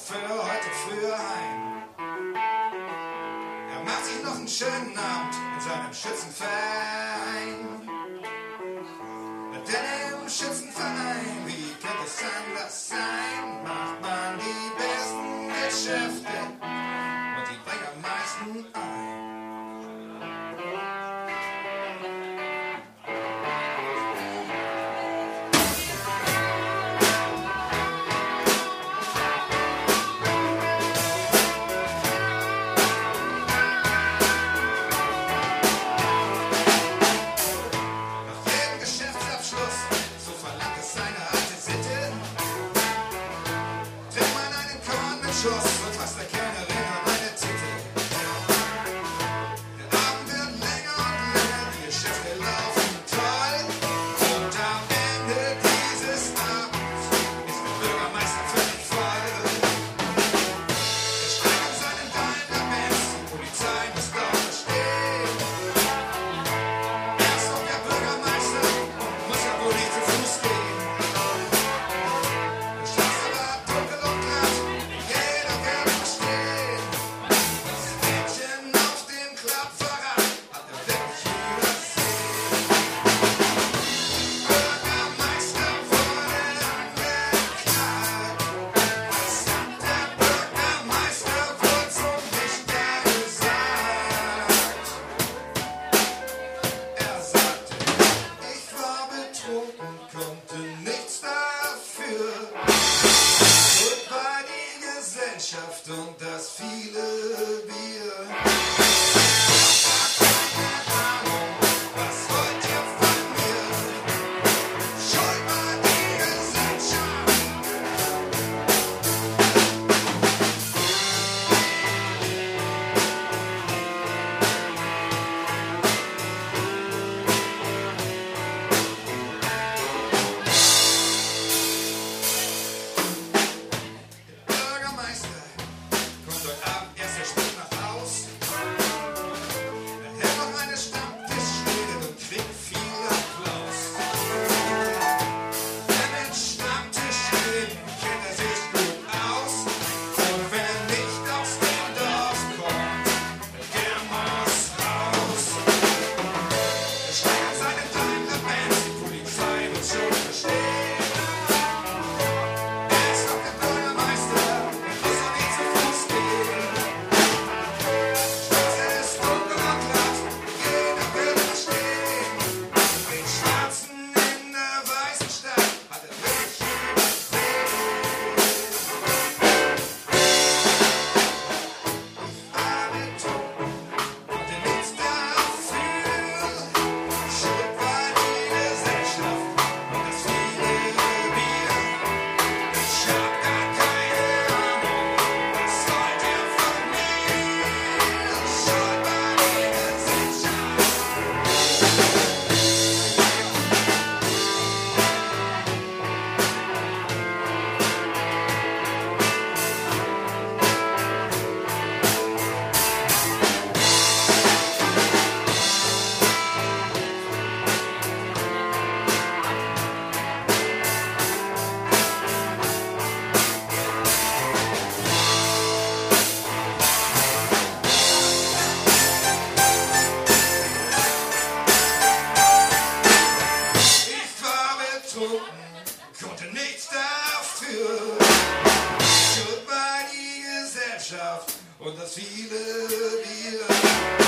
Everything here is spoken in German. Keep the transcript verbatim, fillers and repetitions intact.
für heute früher heim. Er macht sich noch einen schönen Abend in seinem Schützenverein. Denn im Schützenverein, wie könnte es anders sein, macht man die besten Geschäfte und die bringen am meisten ein. Und was der Kellnerin an meine Titel. Der Abend wird länger und länger, die Geschäfte laufen toll. Und am Ende dieses Abends ist der Bürgermeister völlig voll. Er steigt in seinen Daimler-Benz, die Polizei muss dort stehen. Erst kommt der Bürgermeister und muss ja wohl nicht zu Fuß gehen. Die Straße war dunkel und glatt. Konnte nichts dafür. Schuld war die Gesellschaft und das viele Bier. Was wollt ihr von mir? Schuld war die Gesellschaft. Konnte nichts dafür. Schuld war die Gesellschaft und das viele Bier.